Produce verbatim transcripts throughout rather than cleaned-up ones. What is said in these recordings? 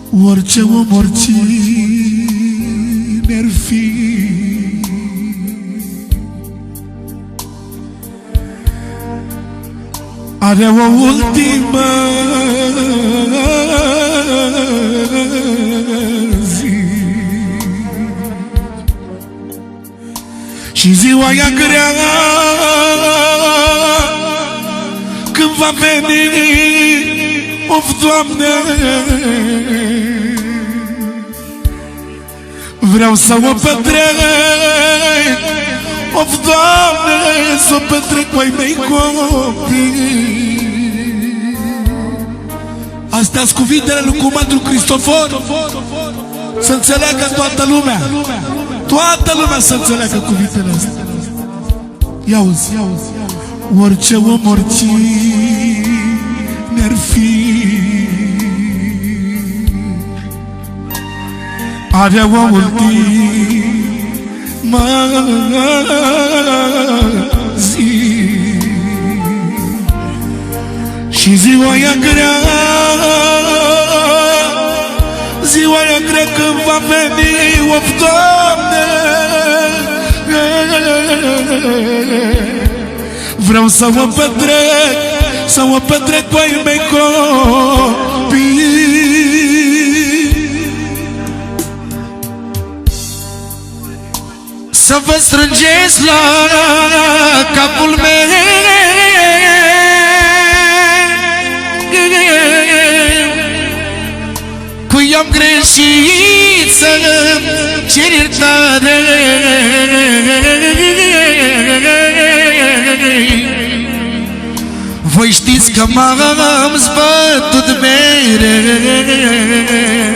Orice om, oricine-ar fi, are o ultimă zi. Și ziua ea grea când va veni, of, Doamne, vreau să o petrec, of, Doamne, să o petrec cu ai mei copii. Astea-s cuvintele lui Comandul Cristofor, să înțeleagă toată lumea, toată lumea să înțeleagă cuvintele astea. Ia-uzi, orice om, oricine-ar fi, are o ultimă zi. Și ziua ea grea, ziua ea grea când va veni, of, Doamne, vreau să o petrec, să o petrec cu ai mei copii. Să vă strângeți la capul meu, cu i-am greșit să-mi cer iertare. Voi știți că m-am zbătut mereu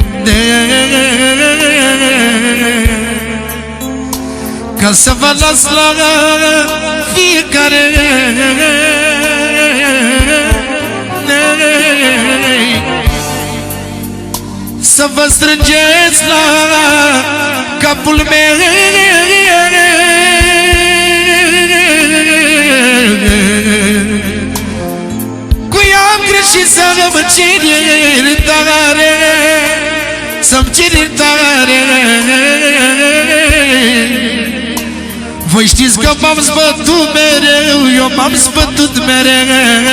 ca să vă las la fiecare să vă strângeți la capul meu, cu i-am greșit să-mi cer iertare, să-mi cer iertare. Voi știți că m-am zbătut mereu, eu m-am zbătut mereu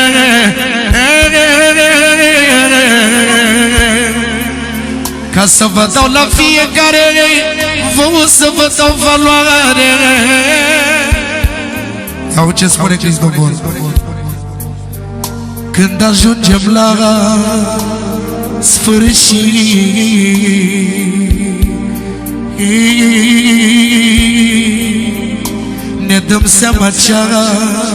ca să vă dau la fiecare, vouă să vă dau valoare. Iau ce spune Cristofor: când ajungem la sfârșit, ne dăm seama ce-a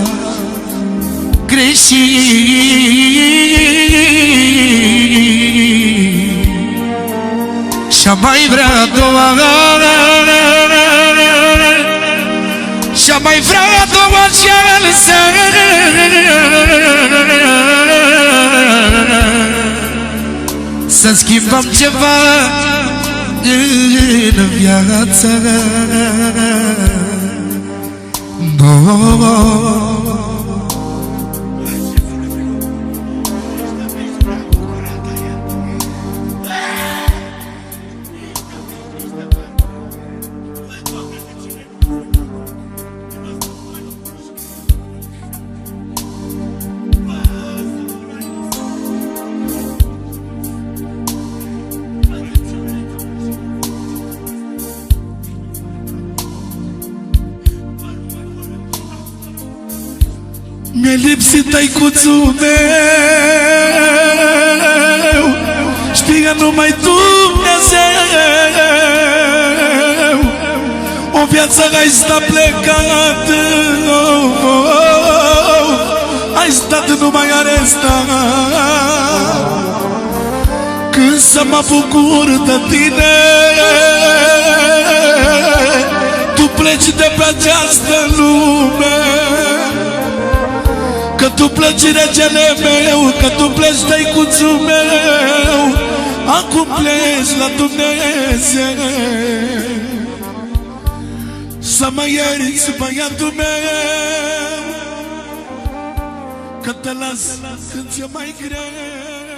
greșit și-a mai vrea a doua, și-a mai vrea a doua șansă să schimbăm ceva în viață. Mi-a lipsit tăicuțul meu, știe numai Dumnezeu. O viață ai stat plecat, oh, oh, ai stat numai arestat. Când să mă bucur de tine, tu pleci de pe această lume. Că tu pleci, regele meu, că tu pleci, tăicuțul meu, acum pleci la Dumnezeu. Să mă ierți, băiatul meu, că te las când ți-e mai greu.